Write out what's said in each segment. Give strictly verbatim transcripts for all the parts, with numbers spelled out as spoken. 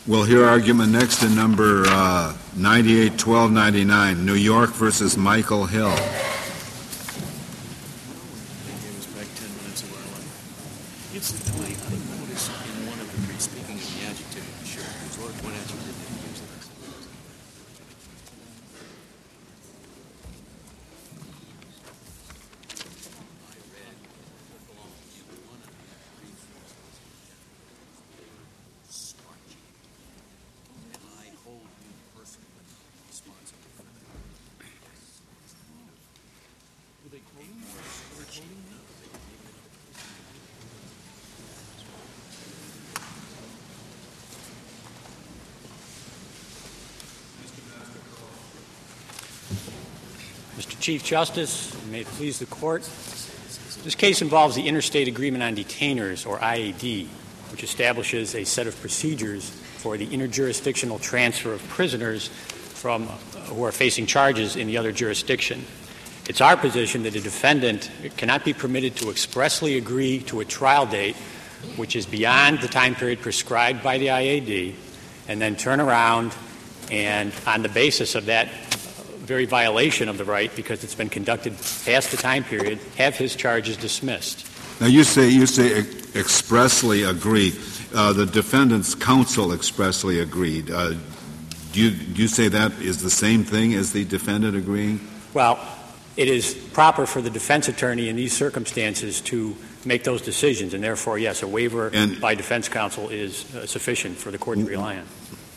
We'll hear argument next in number uh, ninety-eight twelve ninety-nine, New York versus Michael Hill. Mister Chief Justice, and may it please the Court, this case involves the Interstate Agreement on Detainers, or I A D, which establishes a set of procedures for the interjurisdictional transfer of prisoners from uh, who are facing charges in the other jurisdiction. It's our position that a defendant cannot be permitted to expressly agree to a trial date which is beyond the time period prescribed by the I A D, and then turn around and, on the basis of that very violation of the right, because it's been conducted past the time period, have his charges dismissed. Now, you say you say ex- expressly agree. Uh, the defendant's counsel expressly agreed. Uh, do you do you say that is the same thing as the defendant agreeing? Well, it is proper for the defense attorney in these circumstances to make those decisions, and therefore, yes, a waiver and, by defense counsel is uh, sufficient for the court to rely on.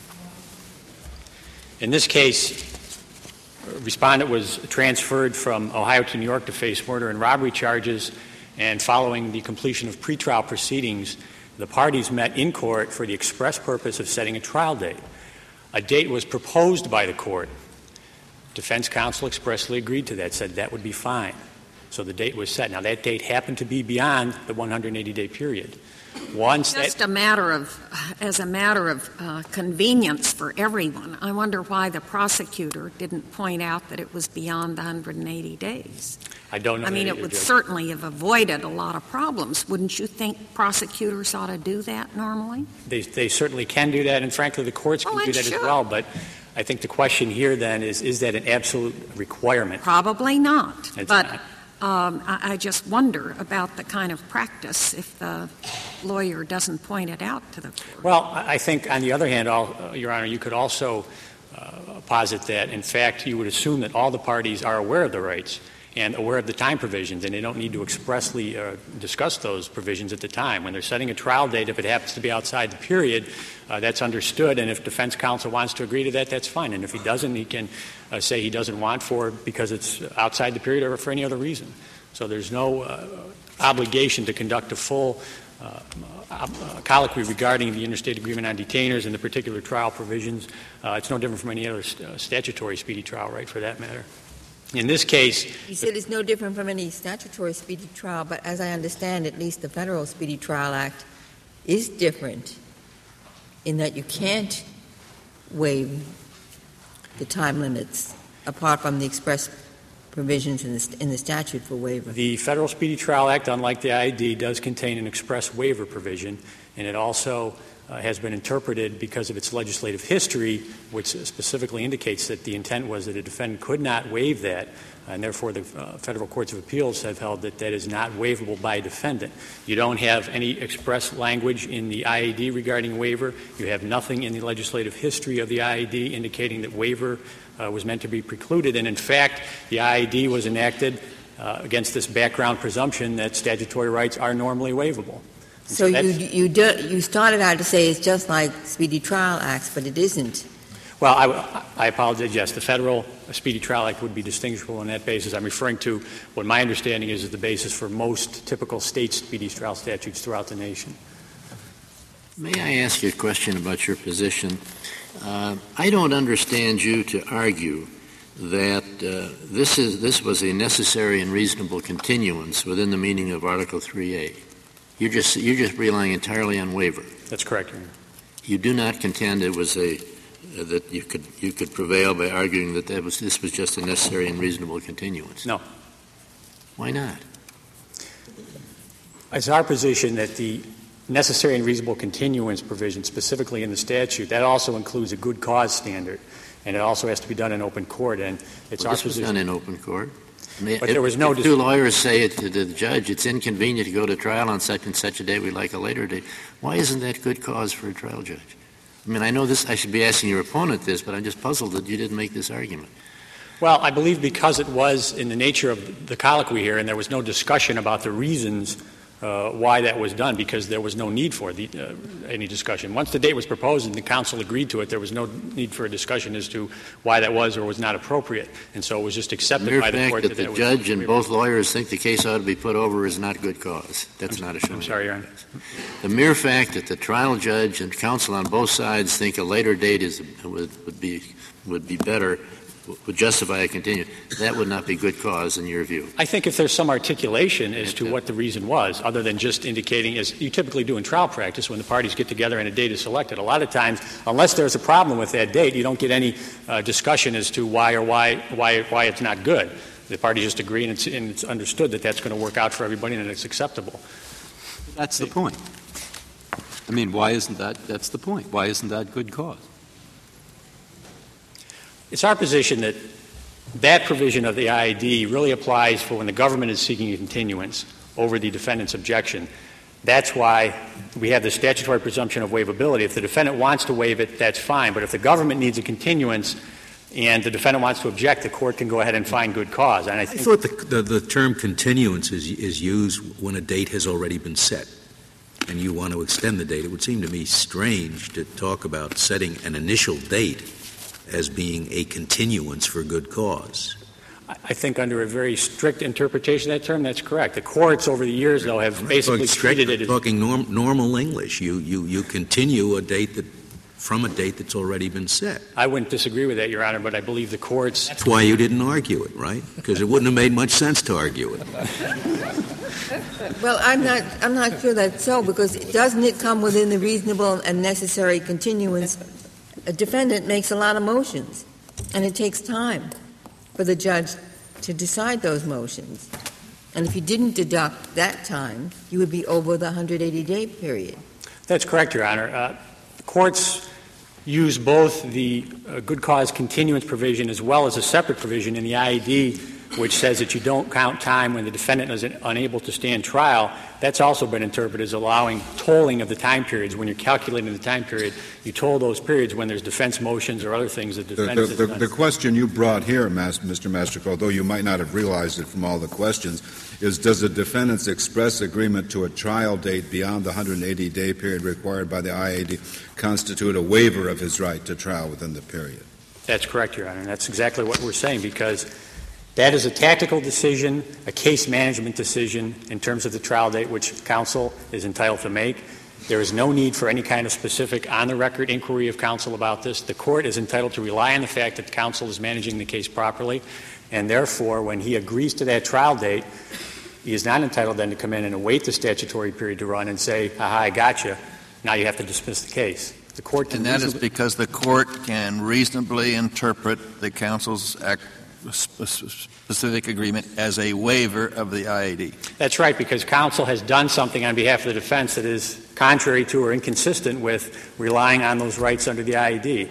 In this case, respondent was transferred from Ohio to New York to face murder and robbery charges, and following the completion of pretrial proceedings, the parties met in court for the express purpose of setting a trial date. A date was proposed by the court. Defense counsel expressly agreed to that, said that would be fine. So the date was set. Now, that date happened to be beyond the one hundred eighty day period. Once Just that, a matter of, as a matter of uh, convenience for everyone, I wonder why the prosecutor didn't point out that it was beyond the one hundred eighty days. I don't know. I mean, it either, would Judge. certainly have avoided a lot of problems. Wouldn't you think prosecutors ought to do that normally? They, they certainly can do that, and frankly, the courts can Oh, do that sure. as well. But I think the question here then is, is that an absolute requirement? Probably not. It's but not. Um, I, I just wonder about the kind of practice if the lawyer doesn't point it out to the court. Well, I think, on the other hand, all, uh, Your Honor, you could also uh, posit that, in fact, you would assume that all the parties are aware of the rights and aware of the time provisions, and they don't need to expressly uh, discuss those provisions at the time. When they're setting a trial date, if it happens to be outside the period, uh, that's understood, and if defense counsel wants to agree to that, that's fine. And if he doesn't, he can uh, say he doesn't want for because it's outside the period or for any other reason. So there's no uh, obligation to conduct a full uh, uh, colloquy regarding the Interstate Agreement on Detainers and the particular trial provisions. Uh, it's no different from any other st- uh, statutory speedy trial right, for that matter. In this case, you said it's no different from any statutory speedy trial, but as I understand, at least the Federal Speedy Trial Act is different in that you can't waive the time limits apart from the express provisions in the, in the statute for waiver. The Federal Speedy Trial Act, unlike the I A D, does contain an express waiver provision, and it also uh, has been interpreted because of its legislative history, which specifically indicates that the intent was that a defendant could not waive that, and therefore the uh, federal courts of appeals have held that that is not waivable by a defendant. You don't have any express language in the I A D regarding waiver. You have nothing in the legislative history of the I A D indicating that waiver uh, was meant to be precluded. And in fact, the I A D was enacted uh, against this background presumption that statutory rights are normally waivable. So, so you you, do, you started out to say it's just like Speedy Trial Acts, but it isn't. Well, I, I apologize. Yes, the Federal Speedy Trial Act would be distinguishable on that basis. I'm referring to what my understanding is is the basis for most typical state speedy trial statutes throughout the nation. May I ask you a question about your position? Uh, I don't understand you to argue that uh, this is this was a necessary and reasonable continuance within the meaning of Article three A. You're just you're just relying entirely on waiver. That's correct, Your Honor. You do not contend it was a uh, that you could you could prevail by arguing that, that was this was just a necessary and reasonable continuance. No. Why not? It's our position that the necessary and reasonable continuance provision specifically in the statute, that also includes a good cause standard, and it also has to be done in open court. And it's well, our this was position. done in open court. I mean, but if, there was no if two lawyers say it to the judge, it's inconvenient to go to trial on such and such a day, we'd like a later date. Why isn't that good cause for a trial judge? I mean, I know this, I should be asking your opponent this, but I'm just puzzled that you didn't make this argument. Well, I believe because it was in the nature of the colloquy here, and there was no discussion about the reasons uh, why that was done, because there was no need for the, uh, any discussion. Once the date was proposed and the council agreed to it, there was no need for a discussion as to why that was or was not appropriate. And so it was just accepted the mere by the fact court that, that the that judge was, and both lawyers think the case ought to be put over is not good cause. That's I'm, not a showing. I'm sorry, Your Honor. The mere fact that the trial judge and counsel on both sides think a later date is would, would be would be better, would justify a continuance, that would not be good cause in your view. I think if there's some articulation as to what the reason was, other than just indicating, as you typically do in trial practice when the parties get together and a date is selected, a lot of times, unless there's a problem with that date, you don't get any uh, discussion as to why or why, why, why it's not good. The parties just agree, and it's, and it's understood that that's going to work out for everybody and it's acceptable. That's the point. I mean, why isn't that — that's the point. Why isn't that good cause? It's our position that that provision of the I A D really applies for when the government is seeking a continuance over the defendant's objection. That's why we have the statutory presumption of waivability. If the defendant wants to waive it, that's fine. But if the government needs a continuance and the defendant wants to object, the court can go ahead and find good cause. And I, think I thought the, the, the term continuance is, is used when a date has already been set and you want to extend the date. It would seem to me strange to talk about setting an initial date as being a continuance for good cause. I think under a very strict interpretation of that term, that's correct. The courts over the years, though, have basically treated it as — talking norm, normal English. You, you, you continue a date that — from a date that's already been set. I wouldn't disagree with that, Your Honor, but I believe the courts — That's why you didn't argue it, right? Because it wouldn't have made much sense to argue it. Well, I'm not — I'm not sure that's so, because doesn't it come within the reasonable and necessary continuance? A defendant makes a lot of motions, and it takes time for the judge to decide those motions. And if you didn't deduct that time, you would be over the one hundred eighty day period. That's correct, Your Honor. Uh, the courts use both the uh, good cause continuance provision as well as a separate provision in the I A D, which says that you don't count time when the defendant is unable to stand trial. That's also been interpreted as allowing tolling of the time periods. When you're calculating the time period, you toll those periods when there's defense motions or other things that the defendant the, the, the, the question you brought here, Mister Mastrico, although you might not have realized it from all the questions, is does the defendant's express agreement to a trial date beyond the one hundred eighty day period required by the I A D constitute a waiver of his right to trial within the period? That's correct, Your Honor, and that's exactly what we're saying, because that is a tactical decision, a case management decision in terms of the trial date, which counsel is entitled to make. There is no need for any kind of specific on-the-record inquiry of counsel about this. The court is entitled to rely on the fact that counsel is managing the case properly, and therefore, when he agrees to that trial date, he is not entitled then to come in and await the statutory period to run and say, aha, I got you. Now you have to dismiss the case. The court can and that is because the court can reasonably interpret the counsel's act specific agreement as a waiver of the I A D. That's right, because counsel has done something on behalf of the defense that is contrary to or inconsistent with relying on those rights under the I A D.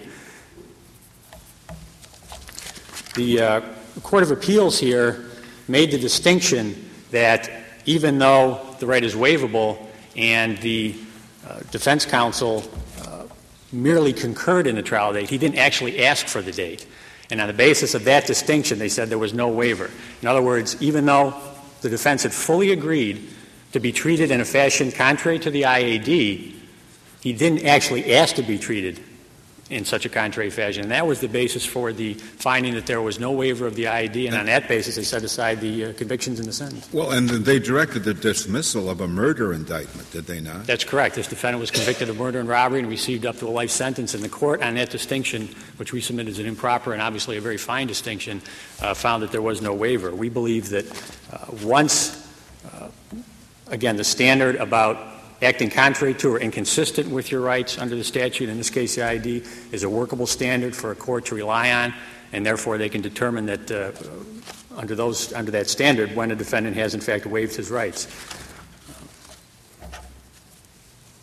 The uh, Court of Appeals here made the distinction that even though the right is waivable and the uh, defense counsel uh, merely concurred in the trial date, he didn't actually ask for the date. And on the basis of that distinction, they said there was no waiver. In other words, even though the defense had fully agreed to be treated in a fashion contrary to the I A D, he didn't actually ask to be treated in such a contrary fashion. And that was the basis for the finding that there was no waiver of the I A D, and on that basis they set aside the uh, convictions in the sentence. Well, and they directed the dismissal of a murder indictment, did they not? That's correct. This defendant was convicted of murder and robbery and received up to a life sentence, and the court on that distinction, which we submit as an improper and obviously a very fine distinction, uh, found that there was no waiver. We believe that uh, once, uh, again, the standard about acting contrary to or inconsistent with your rights under the statute, in this case the I A D, is a workable standard for a court to rely on, and therefore they can determine that uh, under those under that standard when a defendant has in fact waived his rights.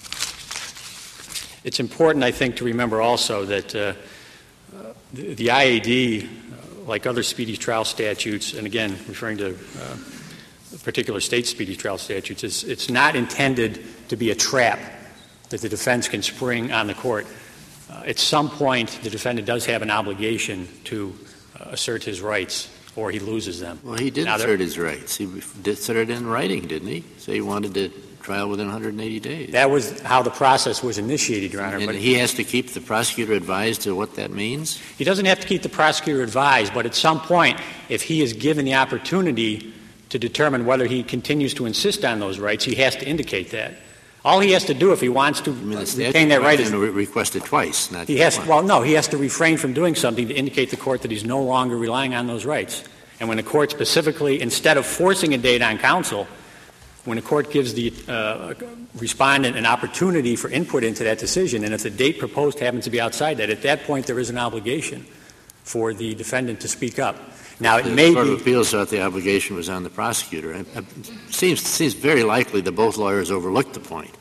It's important, I think, to remember also that uh, uh, the, the I A D, uh, like other speedy trial statutes, and again, referring to uh, particular state speedy trial statutes, is it's not intended to be a trap that the defense can spring on the court. Uh, at some point, the defendant does have an obligation to uh, assert his rights, or he loses them. Well, he did now, assert his rights. He asserted it in writing, didn't he? So he wanted to trial within one hundred eighty days. That was how the process was initiated, Your Honor. And but he has to keep the prosecutor advised to what that means? He doesn't have to keep the prosecutor advised, but at some point, if he is given the opportunity to determine whether he continues to insist on those rights, he has to indicate that. All he has to do if he wants to I mean, the retain that right is re- request it twice. Not he has. once. Well, no, he has to refrain from doing something to indicate to the court that he's no longer relying on those rights. And when the court specifically, instead of forcing a date on counsel, when the court gives the uh, respondent an opportunity for input into that decision, and if the date proposed happens to be outside that, at that point there is an obligation for the defendant to speak up. Now, it the may Court be of Appeals thought the obligation was on the prosecutor. It seems seems very likely that both lawyers overlooked the point.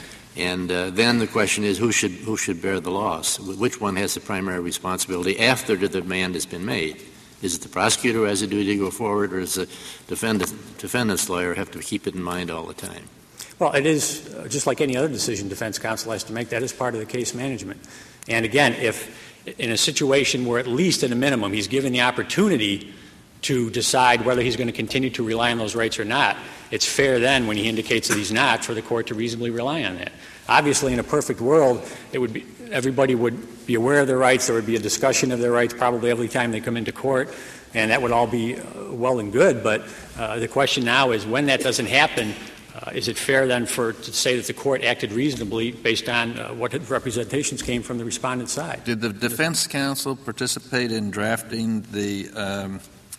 And uh, then the question is, who should who should bear the loss? Which one has the primary responsibility after the demand has been made? Is it the prosecutor who has a duty to go forward, or does the defendant, defendant's lawyer have to keep it in mind all the time? Well, it is, uh, just like any other decision defense counsel has to make, that is part of the case management. And again, if in a situation where at least at a minimum he's given the opportunity to decide whether he's going to continue to rely on those rights or not, it's fair then, when he indicates that he's not, for the court to reasonably rely on that. Obviously, in a perfect world, it would be everybody would be aware of their rights. There would be a discussion of their rights probably every time they come into court, and that would all be uh, well and good. But uh, the question now is, when that doesn't happen, uh, is it fair then for to say that the court acted reasonably based on uh, what representations came from the respondent's side? Did the defense counsel participate in drafting the um,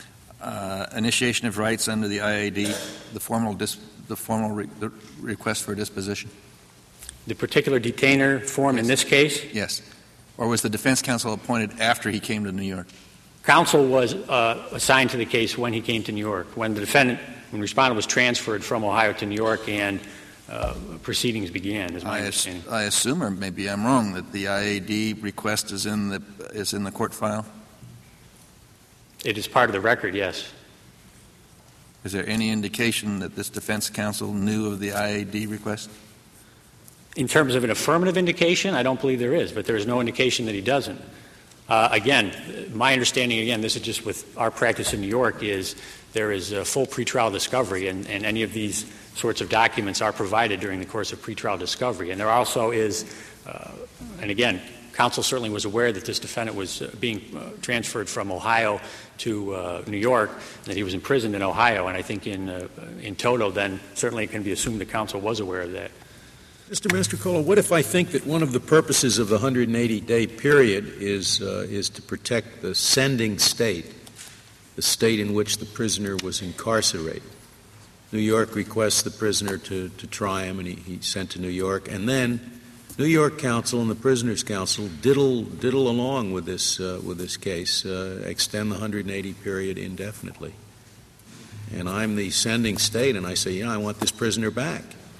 uh, initiation of rights under the I A D, the formal dis- the formal re- the request for disposition? The particular detainer form yes. in this case? Yes. Or was the defense counsel appointed after he came to New York? Counsel was uh, assigned to the case when he came to New York, when the defendant, when the respondent was transferred from Ohio to New York and uh, proceedings began, is my I understanding. Ass- I assume, or maybe I'm wrong, that the I A D request is in the is in the court file? It is part of the record, yes. Is there any indication that this defense counsel knew of the I A D request? In terms of an affirmative indication, I don't believe there is, but there is no indication that he doesn't. Uh, again, my understanding, again, this is just with our practice in New York, is there is a full pretrial discovery, and, and any of these sorts of documents are provided during the course of pretrial discovery. And there also is, uh, and again, counsel certainly was aware that this defendant was uh, being uh, transferred from Ohio to uh, New York, and that he was imprisoned in Ohio. And I think in, uh, in toto, then certainly it can be assumed that counsel was aware of that. Mister Mastrocola, what if I think that one of the purposes of the one hundred eighty day period is uh, is to protect the sending state, the state in which the prisoner was incarcerated? New York requests the prisoner to, to try him, and he, he's sent to New York. And then New York counsel and the prisoner's counsel diddle diddle along with this uh, with this case, uh, extend the one hundred eighty period indefinitely. And I'm the sending state, and I say, yeah, I want this prisoner back.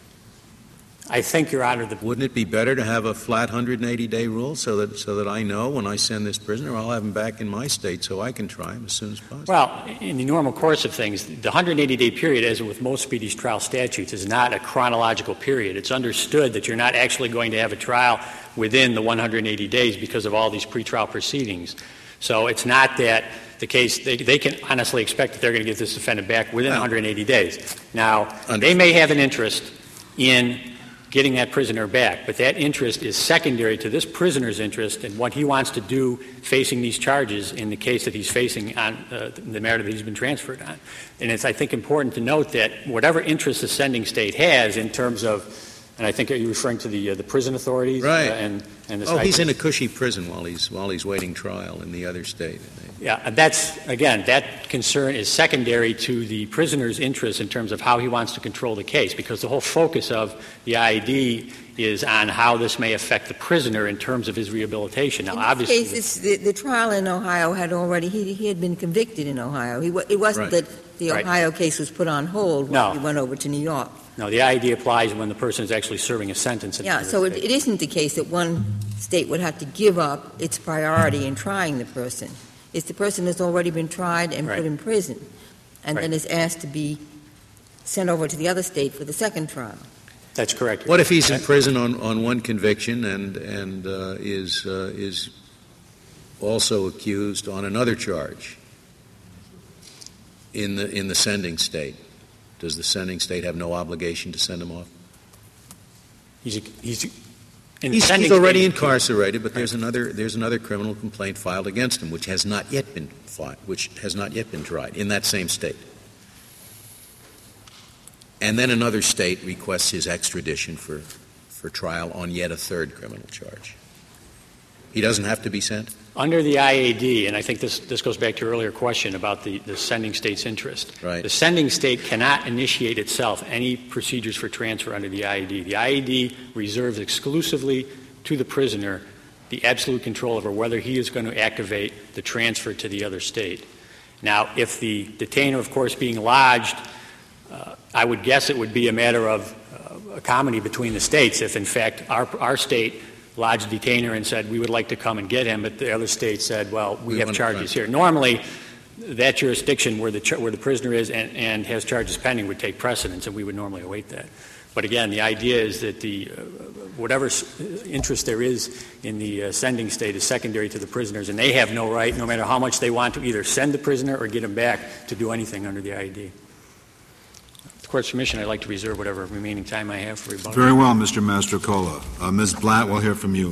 I think, Your Honor, the Wouldn't it be better to have a flat one hundred eighty day rule so that so that I know when I send this prisoner, I'll have him back in my state so I can try him as soon as possible? Well, in the normal course of things, the one hundred eighty day period, as with most speedy trial statutes, is not a chronological period. It's understood that you're not actually going to have a trial within the one hundred eighty days because of all these pretrial proceedings. So it's not that the case, they, they can honestly expect that they're going to get this defendant back within one hundred eighty days. Now, Understood. They may have an interest in getting that prisoner back, but that interest is secondary to this prisoner's interest in what he wants to do facing these charges in the case that he's facing on uh, the matter that he's been transferred on. And it's, I think, important to note that whatever interest the sending state has in terms of, and I think you're referring to the uh, the prison authorities, right? Uh, and and this oh, idea. He's in a cushy prison while he's while he's waiting trial in the other state. Yeah, that's, again, that concern is secondary to the prisoner's interest in terms of how he wants to control the case, because the whole focus of the I A D is on how this may affect the prisoner in terms of his rehabilitation. Now, in obviously, this case, it's the, the trial in Ohio had already he, he had been convicted in Ohio. He, it wasn't Right. that the Right. Ohio case was put on hold No. when he went over to New York. no, the I A D applies when the person is actually serving a sentence. in Yeah, another so it, state. it isn't the case that one state would have to give up its priority in trying the person. It's the person that's already been tried and Right. put in prison, and then Right. is asked to be sent over to the other state for the second trial. That's correct. What if he's in prison on, on one conviction and, and uh, is, uh, is also accused on another charge in the, in the sending state? Does the sending state have no obligation to send him off? He's, he's, in the He's, sending he's already state- incarcerated, but there's another, there's another criminal complaint filed against him, which has not yet been filed, which has not yet been tried in that same state. And then another state requests his extradition for, for trial on yet a third criminal charge. He doesn't have to be sent? Under the I A D, and I think this, this goes back to your earlier question about the, the sending state's interest. Right. The sending state cannot initiate itself any procedures for transfer under the I A D. The I A D reserves exclusively to the prisoner the absolute control over whether he is going to activate the transfer to the other state. Now, if the detainer, of course, being lodged, uh, I would guess it would be a matter of uh, a comedy between the states if, in fact, our, our state lodged a detainer and said, we would like to come and get him, but the other state said, well, we, We have want to charges try. here. Normally, that jurisdiction where the, ch- where the prisoner is and, and has charges pending would take precedence, and we would normally await that. But again, the idea is that the uh, whatever s- interest there is in the uh, sending state is secondary to the prisoners, and they have no right, no matter how much they want to either send the prisoner or get him back, to do anything under the I A D. With the Court's permission, I'd like to reserve whatever remaining time I have for rebuttal. Very well, Mister Mastrocola. Uh, Miz Blatt, we'll hear from you.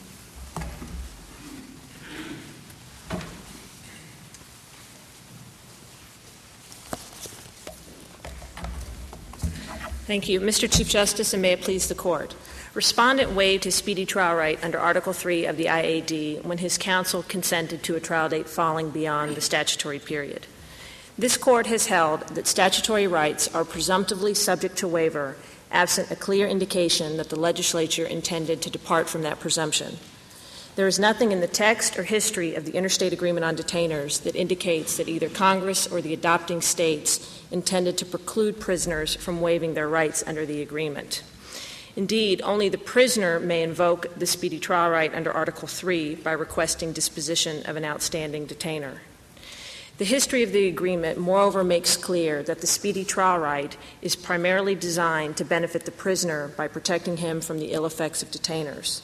Thank you. Mister Chief Justice, and may it please the Court. Respondent waived his speedy trial right under Article three of the I A D when his counsel consented to a trial date falling beyond the statutory period. This Court has held that statutory rights are presumptively subject to waiver absent a clear indication that the legislature intended to depart from that presumption. There is nothing in the text or history of the Interstate Agreement on Detainers that indicates that either Congress or the adopting states intended to preclude prisoners from waiving their rights under the agreement. Indeed, only the prisoner may invoke the speedy trial right under Article three by requesting disposition of an outstanding detainer. The history of the agreement, moreover, makes clear that the speedy trial right is primarily designed to benefit the prisoner by protecting him from the ill effects of detainers.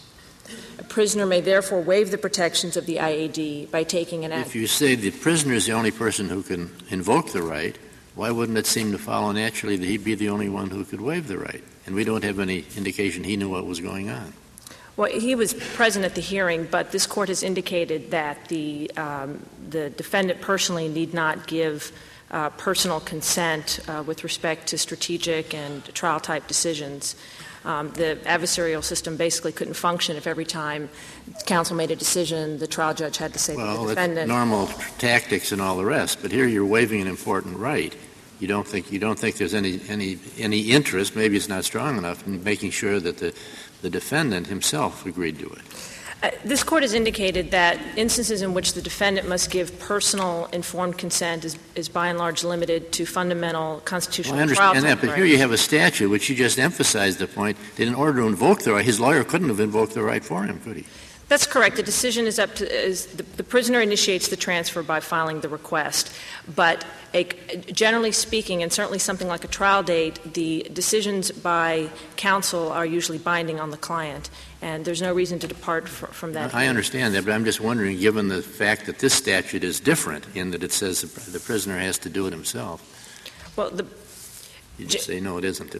A prisoner may therefore waive the protections of the I A D by taking an act. If you say the prisoner is the only person who can invoke the right, why wouldn't it seem to follow naturally that he'd be the only one who could waive the right? And we don't have any indication he knew what was going on. Well, he was present at the hearing, but this Court has indicated that the, um, the defendant personally need not give uh, personal consent uh, with respect to strategic and trial-type decisions. Um, the adversarial system basically couldn't function if every time counsel made a decision, the trial judge had to say well, to the defendant. Well, normal tactics and all the rest, but here you're waiving an important right. You don't think you don't think there's any any any interest, maybe it's not strong enough, in making sure that the the defendant himself agreed to it. Uh, this Court has indicated that instances in which the defendant must give personal informed consent is, is by and large limited to fundamental constitutional well, I trial understand that, but right. here you have a statute which you just emphasized the point that in order to invoke the right, his lawyer couldn't have invoked the right for him, could he? That's correct. The decision is up to is the, the prisoner initiates the transfer by filing the request. But a, generally speaking, and certainly something like a trial date, the decisions by counsel are usually binding on the client, and there's no reason to depart fr- from that. I understand that, but I'm just wondering, given the fact that this statute is different in that it says the prisoner has to do it himself. Well, the you just say no, it isn't.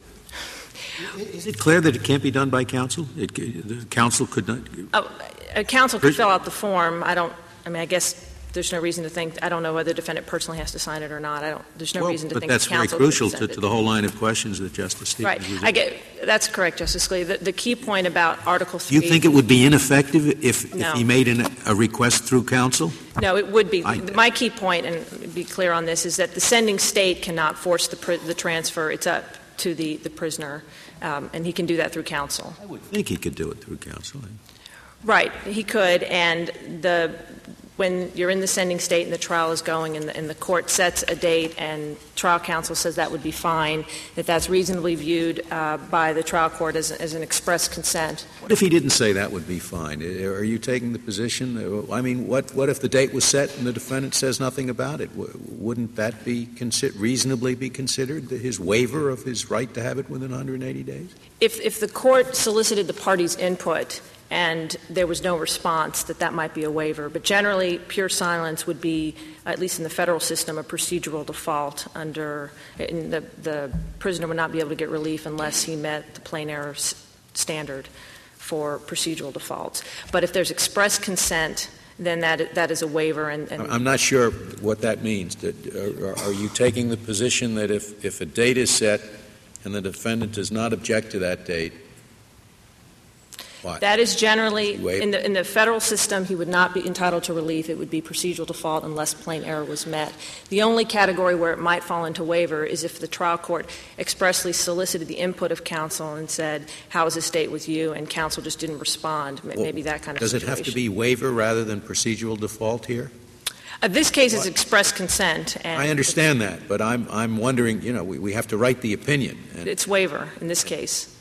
Is it clear that it can't be done by counsel? It, the counsel could not. Uh, a counsel could fill out the form. I don't. I mean, I guess there's no reason to think, I don't know whether the defendant personally has to sign it or not. I don't, there's no well, reason to but think that's the very counsel crucial could to, send to it. the whole line of questions that Justice Stevens Right. was I get, that's correct, Justice Scalia. The, the key point about Article three. Do you think it would be ineffective if, No. if he made an, a request through counsel? No, it would be. I, My key point, and be clear on this, is that the sending state cannot force the, pr- the transfer. It's up to the, the prisoner, um, and he can do that through counsel. I would think he could do it through counsel. Right, he could, and the when you're in the sending state and the trial is going and the, and the court sets a date and trial counsel says that would be fine, that that's reasonably viewed uh, by the trial court as, as an express consent. What if he didn't say that would be fine? Are you taking the position? I mean, what, what if the date was set and the defendant says nothing about it? Wouldn't that be consider, reasonably be considered his waiver of his right to have it within one hundred eighty days? If, if the court solicited the parties' input and there was no response, that that might be a waiver. But generally, pure silence would be, at least in the federal system, a procedural default under in the, the prisoner would not be able to get relief unless he met the plain error s- standard for procedural defaults. But if there's express consent, then that that is a waiver. And, and I'm not sure what that means. Are, are you taking the position that if, if a date is set and the defendant does not object to that date, what? That is generally, in the, in the federal system, he would not be entitled to relief. It would be procedural default unless plain error was met. The only category where it might fall into waiver is if the trial court expressly solicited the input of counsel and said, how is this date with you? And counsel just didn't respond. Well, maybe that kind of does situation. Does it have to be waiver rather than procedural default here? Uh, this case what? is express consent. And I understand that, but I'm, I'm wondering, you know, we, we have to write the opinion. And it's waiver in this case.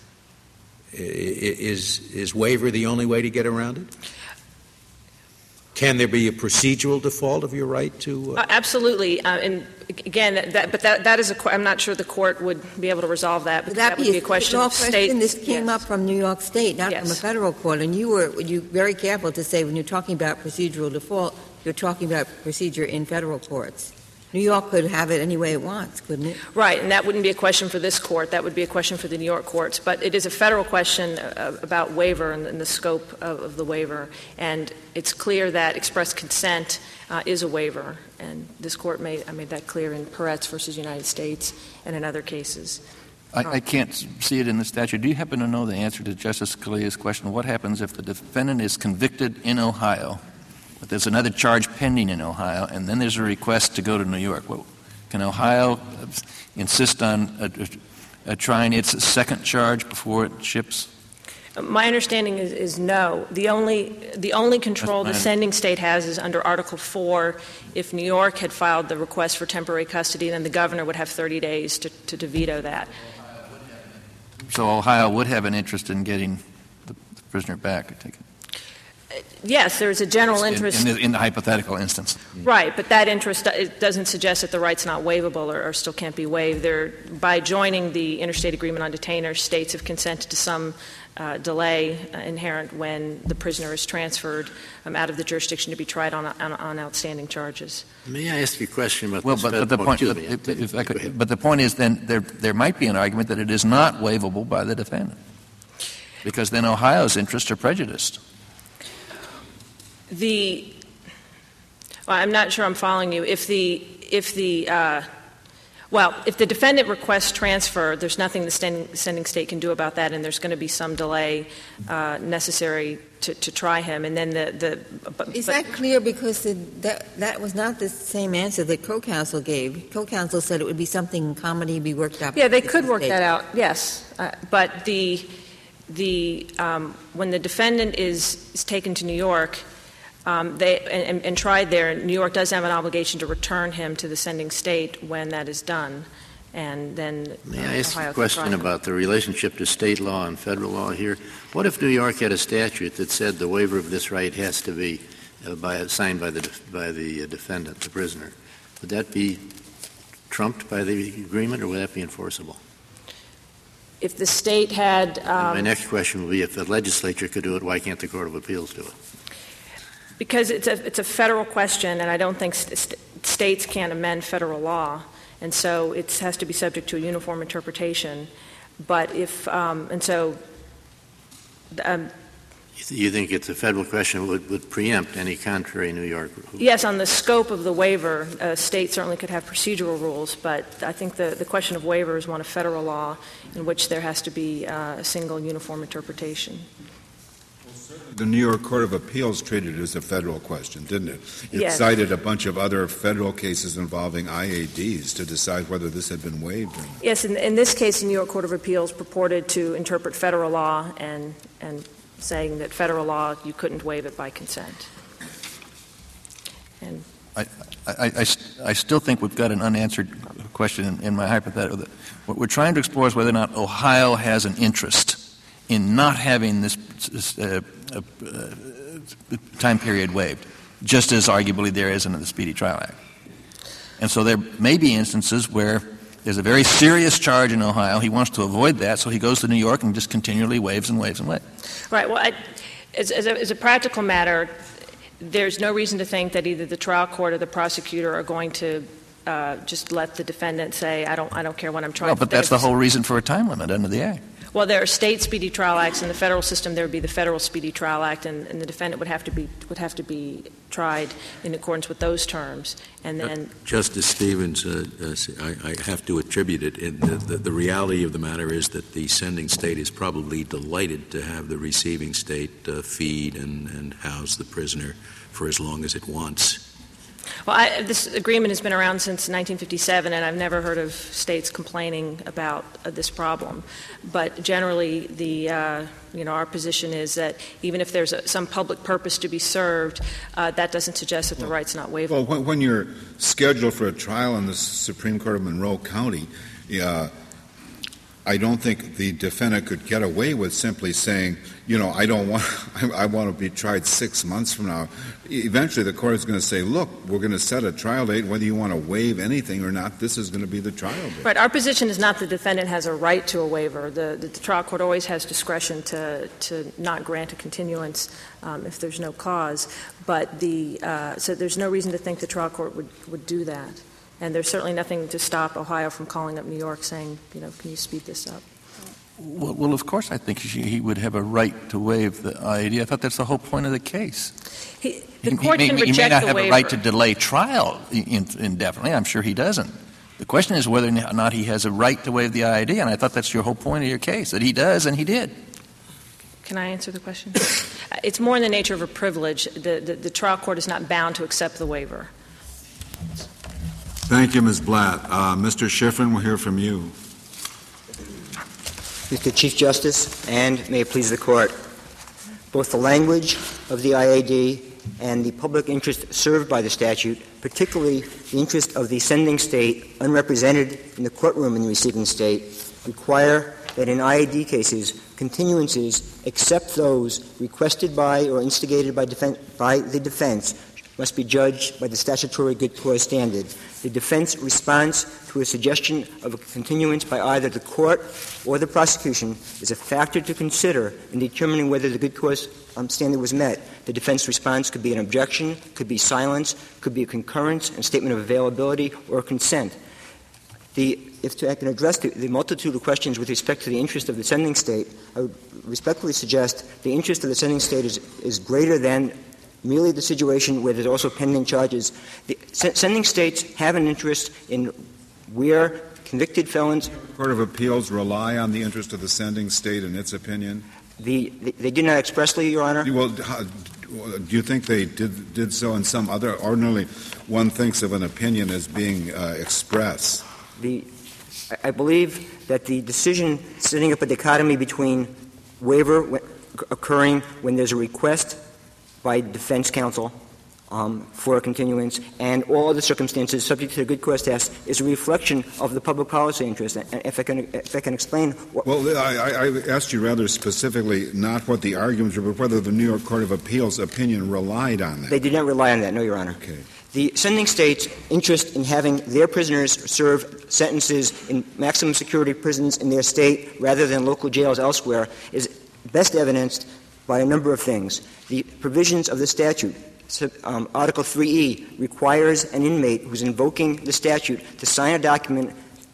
Is, is waiver the only way to get around it? Can there be a procedural default of your right to? Uh... Uh, absolutely, uh, and again, that, but that, that is a. I'm not sure the court would be able to resolve that. Because that, that would be a question of state. This came yes. up from New York State, not yes. from a federal court, and you were you very careful to say when you're talking about procedural default, you're talking about procedure in federal courts. New York could have it any way it wants, couldn't it? Right, and that wouldn't be a question for this court. That would be a question for the New York courts. But it is a federal question uh, about waiver and, and the scope of, of the waiver. And it's clear that express consent uh, is a waiver. And this court made, I made that clear in Peretz versus United States and in other cases. I, I can't see it in the statute. Do you happen to know the answer to Justice Scalia's question? What happens if the defendant is convicted in Ohio, but there's another charge pending in Ohio, and then there's a request to go to New York? Well, can Ohio insist on uh, uh, trying its second charge before it ships? My understanding is, is no. The only the only control the sending state has is under Article four. If New York had filed the request for temporary custody, then the governor would have thirty days to, to, to veto that. So Ohio would have an interest in getting the, the prisoner back, I take it? Yes, there's a general interest. In, in, the, in the hypothetical instance. Right, but that interest it doesn't suggest that the right's not waivable or, or still can't be waived. They're, by joining the interstate agreement on detainers, states have consented to some uh, delay uh, inherent when the prisoner is transferred um, out of the jurisdiction to be tried on, on, on outstanding charges. May I ask you a question about well, this? But, but, the point, but, if, if I could, but the point is then there, there might be an argument that it is not waivable by the defendant, because then Ohio's interests are prejudiced. The well, I'm not sure I'm following you. If the if the uh, well, if the defendant requests transfer, there's nothing the sending, sending state can do about that, and there's going to be some delay uh, necessary to, to try him. And then the the but, is but, that clear? Because the, that that was not the same answer that co-counsel gave. Co-counsel said it would be something comedy be worked out. Yeah, they could work that out. Yes, uh, but the the um, when the defendant is is taken to New York. Um, they and, and tried there. New York does have an obligation to return him to the sending state when that is done, and then. May uh, I ask Ohio a question about the relationship to state law and federal law here? What if New York had a statute that said the waiver of this right has to be uh, by, signed by the by the uh, defendant, the prisoner? Would that be trumped by the agreement, or would that be enforceable? If the state had. Um, my next question would be: if the legislature could do it, why can't the Court of Appeals do it? Because it's a it's a federal question, and I don't think st- st- states can amend federal law, and so it has to be subject to a uniform interpretation. But if um, and so, um, You think it's a federal question would, would preempt any contrary New York rule? Yes, on the scope of the waiver, a state certainly could have procedural rules, but I think the, the question of waiver is one of federal law in which there has to be uh, a single uniform interpretation. The New York Court of Appeals treated it as a federal question, didn't it? It yes. cited a bunch of other federal cases involving I A Ds to decide whether this had been waived. Or not. Yes, in, in this case, the New York Court of Appeals purported to interpret federal law and and saying that federal law, you couldn't waive it by consent. And I, I, I, I still think we've got an unanswered question in, in my hypothetical. What we're trying to explore is whether or not Ohio has an interest in not having this, this uh, uh, uh, time period waived, just as arguably there is under the Speedy Trial Act. And so there may be instances where there's a very serious charge in Ohio. He wants to avoid that, so he goes to New York and just continually waives and waives and waives. Right. Well, I, as, as, a, as a practical matter, there's no reason to think that either the trial court or the prosecutor are going to uh, just let the defendant say, I don't, I don't care what I'm trying well, to do. But that's the whole reason for a time limit under the Act. Well, there are state speedy trial acts. In the federal system, there would be the federal speedy trial act, and, and the defendant would have to be would have to be tried in accordance with those terms. And then, uh, Justice Stevens, uh, uh, I, I have to attribute it. In the, the, the reality of the matter is that the sending state is probably delighted to have the receiving state uh, feed and, and house the prisoner for as long as it wants. Well, I, this agreement has been around since nineteen fifty-seven, and I've never heard of states complaining about uh, this problem. But generally, the uh, you know our position is that even if there's a, some public purpose to be served, uh, that doesn't suggest that the well, right's not waivable. Well, when, when you're scheduled for a trial in the Supreme Court of Monroe County, uh, I don't think the defendant could get away with simply saying, you know, I don't want, I, I want to be tried six months from now. Eventually, the court is going to say, look, we're going to set a trial date. Whether you want to waive anything or not, this is going to be the trial date. Right. Our position is not the defendant has a right to a waiver. The, the, the trial court always has discretion to, to not grant a continuance um, if there's no cause. But the uh, so there's no reason to think the trial court would, would do that. And there's certainly nothing to stop Ohio from calling up New York saying, you know, can you speed this up? Well, well of course I think he, he would have a right to waive the I A D. I thought that's the whole point of the case. He, the court he, can he, reject he may not the have waiver. a right to delay trial indefinitely. I'm sure he doesn't. The question is whether or not he has a right to waive the I A D, and I thought that's your whole point of your case, that he does, and he did. Can I answer the question? It's more in the nature of a privilege. The, the, the trial court is not bound to accept the waiver. Thank you, Miz Blatt. Uh, Mister Schifrin, we'll hear from you. Mister Chief Justice, and may it please the Court, both the language of the I A D and the public interest served by the statute, particularly the interest of the sending state unrepresented in the courtroom in the receiving state, require that in I A D cases, continuances except those requested by or instigated by, defen- by the defense must be judged by the statutory good cause standard. The defense response to a suggestion of a continuance by either the court or the prosecution is a factor to consider in determining whether the good cause um, standard was met. The defense response could be an objection, could be silence, could be a concurrence and statement of availability, or consent. The, if to, I can address the, the multitude of questions with respect to the interest of the sending state, I would respectfully suggest the interest of the sending state is, is greater than merely the situation where there's also pending charges. The s- sending states have an interest in where convicted felons. The Court of Appeals rely on the interest of the sending state in its opinion? The, the, they did not expressly, Your Honor. Well, do you think they did, did so in some other? Ordinarily, one thinks of an opinion as being uh, express. The, I believe that the decision setting up a dichotomy between waiver w- occurring when there's a request by defense counsel um, for a continuance and all other circumstances subject to the good cause test is a reflection of the public policy interest. And if I can, if I can explain what Well, I, I asked you rather specifically not what the arguments were, but whether the New York Court of Appeals opinion relied on that. They did not rely on that, no, Your Honor. Okay. The sending state's interest in having their prisoners serve sentences in maximum security prisons in their state rather than local jails elsewhere is best evidenced by a number of things. The provisions of the statute, um, Article three E, requires an inmate who's invoking the statute to sign a document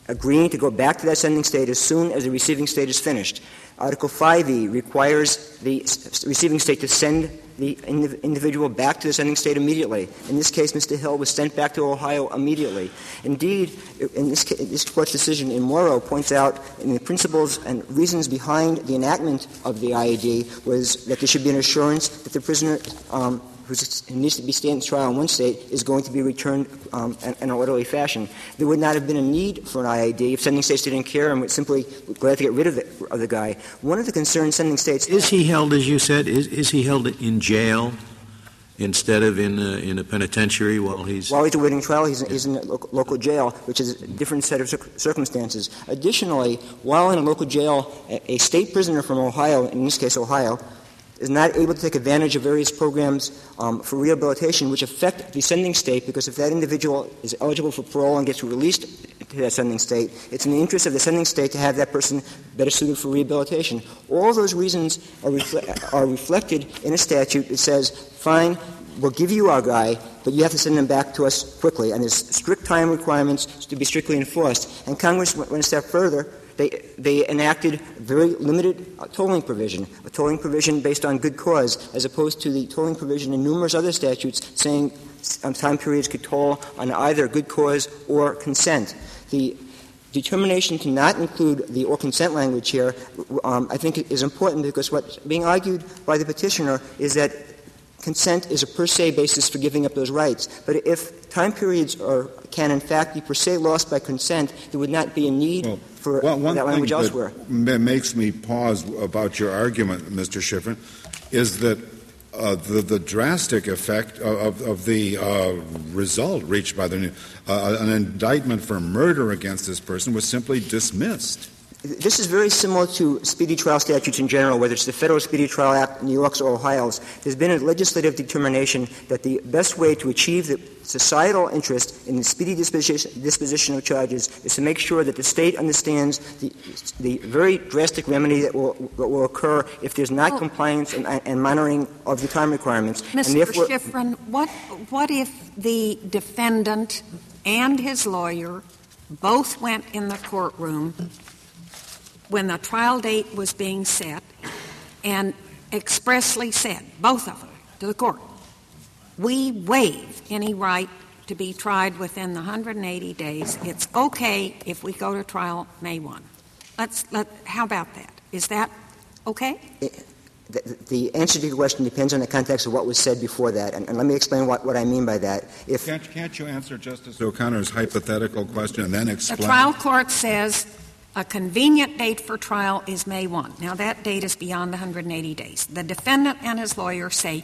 agreeing to go back to that sending state as soon as the receiving state is finished. Article five E requires the receiving state to send the individual back to the sending state immediately. In this case, Mister Hill was sent back to Ohio immediately. Indeed, in this, case, this Court's decision in Morrow points out in the principles and reasons behind the enactment of the I A D was that there should be an assurance that the prisoner um, who needs to be standing trial in one state is going to be returned um, in, in an orderly fashion. There would not have been a need for an I A D if sending states didn't care and would simply glad to get rid of the, of the guy. One of the concerns sending states is he held, as you said, is, is he held in jail instead of in a, in a penitentiary while he's while he's awaiting trial? He's, he's in a local, local jail, which is a different set of cir- circumstances. Additionally, while in a local jail, a, a state prisoner from Ohio, in this case Ohio, is not able to take advantage of various programs um, for rehabilitation which affect the sending state, because if that individual is eligible for parole and gets released to that sending state, it's in the interest of the sending state to have that person better suited for rehabilitation. All those reasons are, refle- are reflected in a statute that says, fine, we'll give you our guy, but you have to send him back to us quickly. And there's strict time requirements to be strictly enforced. And Congress went a step further. They, they enacted a very limited uh, tolling provision, a tolling provision based on good cause, as opposed to the tolling provision in numerous other statutes saying um, time periods could toll on either good cause or consent. The determination to not include the or consent language here, um, I think, is important because what's being argued by the petitioner is that consent is a per se basis for giving up those rights. But if time periods are, can in fact be per se lost by consent, there would not be a need well, for well, one that language thing elsewhere. That makes me pause about your argument, Mister Schifrin, is that uh, the, the drastic effect of, of the uh, result reached by the uh, an indictment for murder against this person was simply dismissed. This is very similar to speedy trial statutes in general, whether it's the Federal Speedy Trial Act, New York's or Ohio's. There's been a legislative determination that the best way to achieve the societal interest in the speedy disposition, disposition of charges is to make sure that the state understands the, the very drastic remedy that will, that will occur if there's not oh. compliance and, and monitoring of the time requirements. Mister Schifrin, what, what if the defendant and his lawyer both went in the courtroom when the trial date was being set and expressly said, both of them, to the court, we waive any right to be tried within the one hundred eighty days. It's okay if we go to trial May first. Let's, let, how about that? Is that okay? It, the, the answer to your question depends on the context of what was said before that, and, and let me explain what, what I mean by that. If can't, can't you answer Justice O'Connor's hypothetical question and then explain? The trial court says a convenient date for trial is May first. Now, that date is beyond the one hundred eighty days. The defendant and his lawyer say,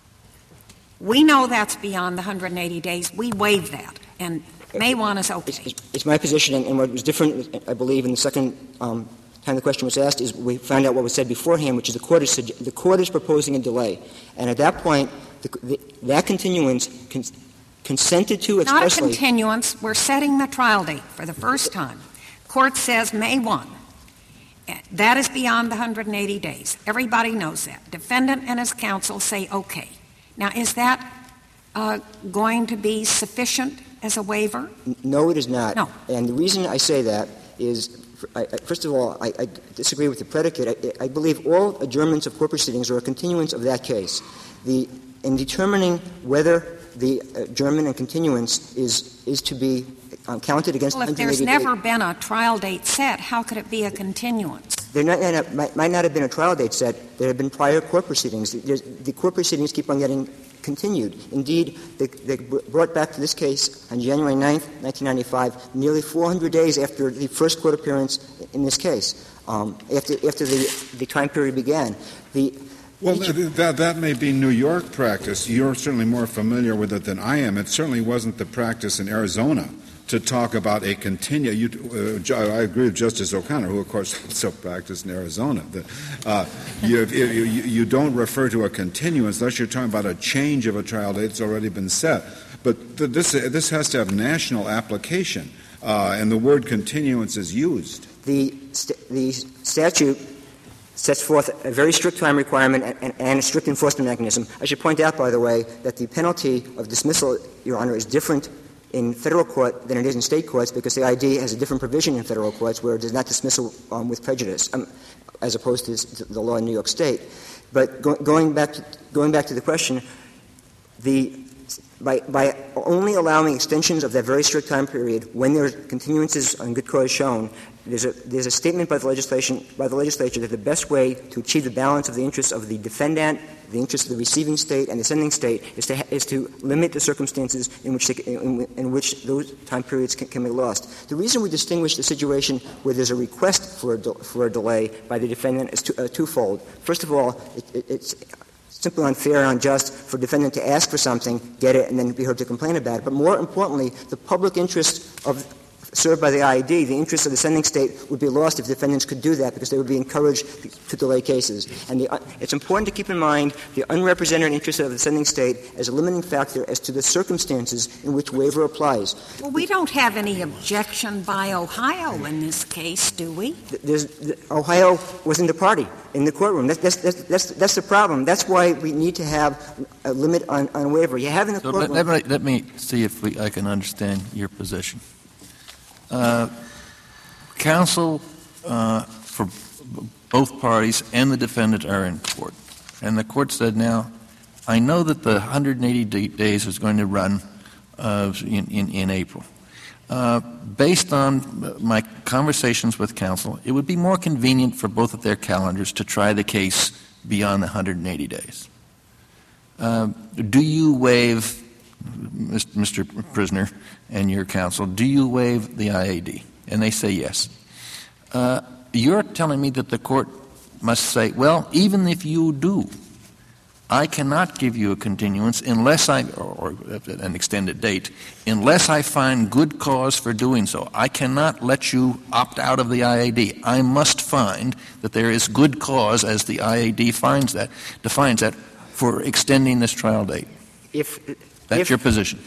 we know that's beyond the one hundred eighty days. We waive that. And May first is okay. It's, it's my position, and, and what was different, I believe, in the second um, time the question was asked, is we found out what was said beforehand, which is the court is, the court is proposing a delay. And at that point, the, the, that continuance con- consented to expressly. Not a continuance. We're setting the trial date for the first time. Court says May first. That is beyond the one hundred eighty days. Everybody knows that. Defendant and his counsel say okay. Now, is that uh, going to be sufficient as a waiver? No, it is not. No. And the reason I say that is, I, I, first of all, I, I disagree with the predicate. I, I believe all adjournments of court proceedings are a continuance of that case. The, in determining whether the adjournment and continuance is is to be um, counted against well, if there's never been a trial date set, how could it be a continuance? There not, not, might, might not have been a trial date set. There have been prior court proceedings. There's, the court proceedings keep on getting continued. Indeed, they, they brought back to this case on January ninth, nineteen ninety-five, nearly four hundred days after the first court appearance in this case, um, after, after the, the time period began. The Well, that, that may be New York practice. You're certainly more familiar with it than I am. It certainly wasn't the practice in Arizona to talk about a continue. You, uh, I agree with Justice O'Connor, who, of course, also practiced in Arizona. That, uh, you, you, you don't refer to a continuance unless you're talking about a change of a trial date that's already been set. But th- this, this has to have national application, uh, and the word continuance is used. The, st- the statute sets forth a very strict time requirement and, and, and a strict enforcement mechanism. I should point out, by the way, that the penalty of dismissal, Your Honor, is different in federal court than it is in state courts because the I D has a different provision in federal courts where it does not dismissal um, with prejudice, um, as opposed to the law in New York State. But go, going back to, going back to the question, the By, by only allowing extensions of that very strict time period when there are continuances on good cause shown, there's a, there's a statement by the legislation, by the legislature that the best way to achieve the balance of the interests of the defendant, the interests of the receiving state, and the sending state is to, is to limit the circumstances in which, they, in, in which those time periods can, can be lost. The reason we distinguish the situation where there's a request for a, de- for a delay by the defendant is two, uh, twofold. First of all, it, it, it's simply unfair and unjust for a defendant to ask for something, get it, and then be heard to complain about it. But more importantly, the public interest of served by the I A D, the interest of the sending state would be lost if defendants could do that because they would be encouraged to delay cases. And the, uh, it's important to keep in mind the unrepresented interest of the sending state as a limiting factor as to the circumstances in which waiver applies. Well, we don't have any objection by Ohio in this case, do we? There's, the, Ohio wasn't the party in the courtroom. That's, that's, that's, that's, that's the problem. That's why we need to have a limit on, on waiver. You have in the so courtroom. Let, let, me, let me see if we, I can understand your position. Uh, counsel uh, for b- both parties and the defendant are in court. And the court said, now, I know that the one hundred eighty d- days is going to run uh, in, in, in April. Uh, based on my conversations with counsel, it would be more convenient for both of their calendars to try the case beyond the one hundred eighty days. Uh, do you waive, Mister Prisoner and your counsel, do you waive the I A D? And they say yes. Uh, you're telling me that the court must say, well, even if you do, I cannot give you a continuance unless I, or, or an extended date, unless I find good cause for doing so. I cannot let you opt out of the I A D. I must find that there is good cause, as the I A D finds that, defines that, for extending this trial date. If, That's if, your position.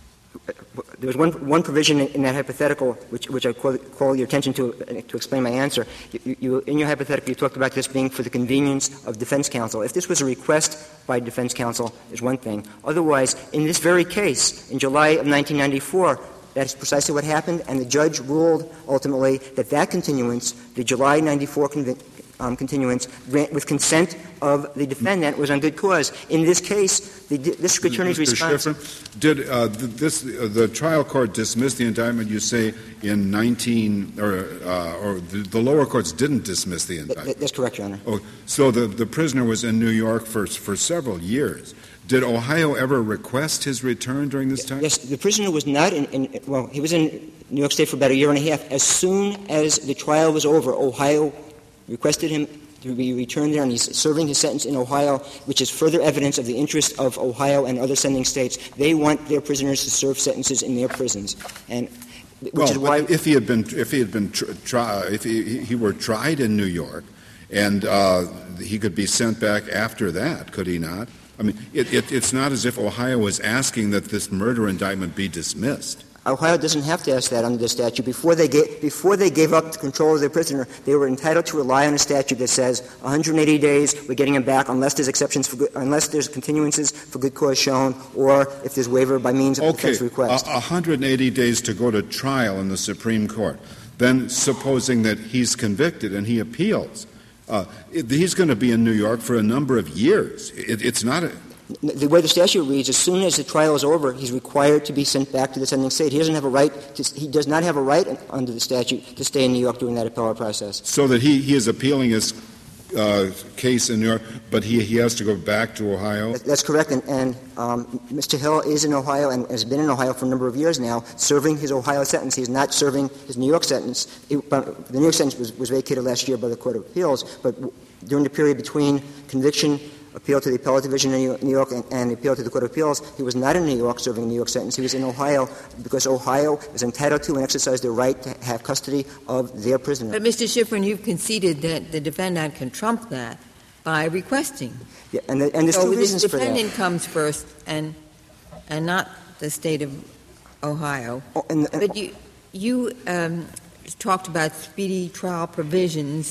There was one, one provision in, in that hypothetical which, which I call, call your attention to uh, to explain my answer. You, you, in your hypothetical, you talked about this being for the convenience of defense counsel. If this was a request by defense counsel, is one thing. Otherwise, in this very case, in July of nineteen ninety-four, that's precisely what happened, and the judge ruled ultimately that that continuance, the July ninety-four convi- um, continuance, with consent of the defendant, was on good cause. In this case, the district attorney's Mister response. Schifrin, did uh, this uh, the trial court dismiss the indictment? You say in nineteen, or uh, or the, the lower courts didn't dismiss the indictment. Th- that's correct, Your Honor. Oh, so the the prisoner was in New York for for several years. Did Ohio ever request his return during this time? Yes, the prisoner was not in, in, well, he was in New York State for about a year and a half. As soon as the trial was over, Ohio requested him to be returned there, and he's serving his sentence in Ohio, which is further evidence of the interest of Ohio and other sending states. They want their prisoners to serve sentences in their prisons. And which well, is why if he had been, if he had been, tr- tri- if he, he were tried in New York, and uh, he could be sent back after that, could he not? I mean, it, it, it's not as if Ohio was asking that this murder indictment be dismissed. Ohio doesn't have to ask that under the statute. Before they, gave, before they gave up control of their prisoner, they were entitled to rely on a statute that says one hundred eighty days, we're getting him back unless there's exceptions for good, unless there's continuances for good cause shown, or if there's waiver by means of okay, defense request. Uh, one hundred eighty days to go to trial in the Supreme Court. Then, supposing that he's convicted and he appeals, uh, it, he's going to be in New York for a number of years. It, it's not a The way the statute reads, as soon as the trial is over, he's required to be sent back to the sending state. He doesn't have a right to, he does not have a right under the statute to stay in New York during that appellate process. So that he, he is appealing his uh, case in New York, but he, he has to go back to Ohio? That's correct. And, and um, Mister Hill is in Ohio and has been in Ohio for a number of years now, serving his Ohio sentence. He's not serving his New York sentence. It, uh, the New York sentence was, was vacated last year by the Court of Appeals, but w- during the period between conviction, appeal to the appellate division in New York, and, and appeal to the Court of Appeals, he was not in New York serving a New York sentence. He was in Ohio because Ohio is entitled to and exercise their right to have custody of their prisoner. But, Mister Schifrin, you've conceded that the defendant can trump that by requesting. Yeah, and, the, and there's so two reasons the for that. defendant comes first and and not the state of Ohio. Oh, and the, and but you, you um, talked about speedy trial provisions,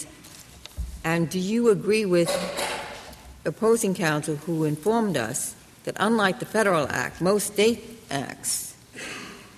and do you agree with opposing counsel who informed us that unlike the Federal Act, most state acts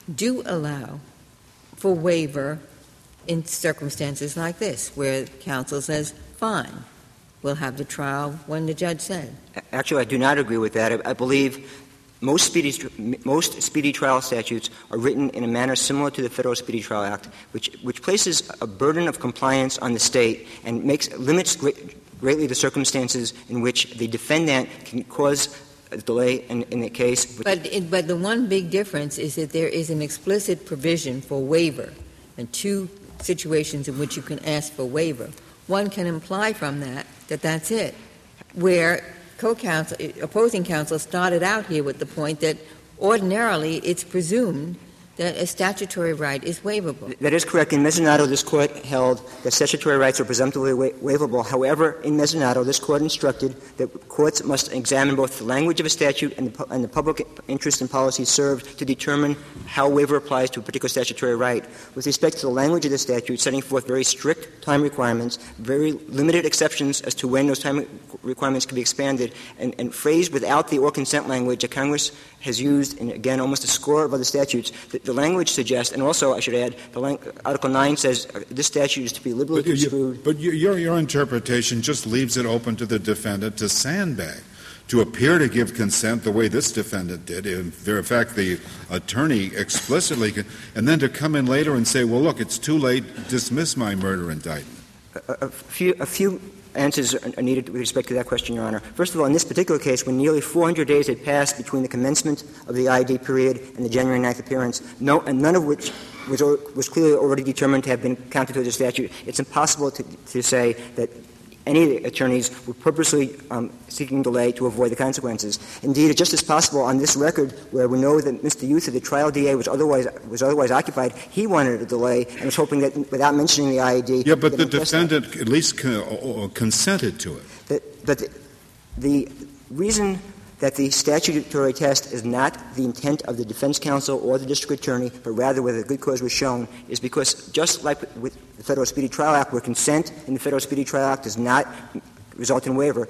do allow for waiver in circumstances like this, where counsel says, fine, we'll have the trial when the judge said. Actually, I do not agree with that. I, I believe most speedy, most speedy trial statutes are written in a manner similar to the Federal Speedy Trial Act, which, which places a burden of compliance on the state and makes limits great, greatly the circumstances in which the defendant can cause a delay in, in the case. But, it, but the one big difference is that there is an explicit provision for waiver and two situations in which you can ask for waiver. One can imply from that that that's it, where co-counsel, opposing counsel started out here with the point that ordinarily it's presumed that a statutory right is waivable. That is correct. In Mezzanotto, this Court held that statutory rights are presumptively wa- waivable. However, in Mezzanotto, this Court instructed that courts must examine both the language of a statute and the, pu- and the public interest and policy served to determine how waiver applies to a particular statutory right. With respect to the language of the statute, setting forth very strict time requirements, very limited exceptions as to when those time requirements can be expanded, and, and phrased without the or consent language that Congress has used in, again, almost a score of other statutes. The, the language suggests, and also I should add, the lang- Article nine says uh, this statute is to be liberally but construed. You, but you, your, your interpretation just leaves it open to the defendant to sandbag, to appear to give consent the way this defendant did. In fact, the attorney explicitly, can, and then to come in later and say, well, look, it's too late, dismiss my murder indictment. A, a few, a few answers are needed with respect to that question, Your Honor. First of all, in this particular case, when nearly four hundred days had passed between the commencement of the I D period and the January ninth appearance, no, and none of which was, was clearly already determined to have been counted to the statute, it's impossible to, to say that any attorneys were purposely um, seeking delay to avoid the consequences. Indeed, it's just as possible on this record, where we know that Mister Youth, the trial D A, was otherwise was otherwise occupied. He wanted a delay and was hoping that, without mentioning the I A D, yeah, but the defendant at least con- uh, consented to it. But, but the, the reason that the statutory test is not the intent of the defense counsel or the district attorney, but rather whether good cause was shown, is because just like with the Federal Speedy Trial Act, where consent in the Federal Speedy Trial Act does not result in waiver,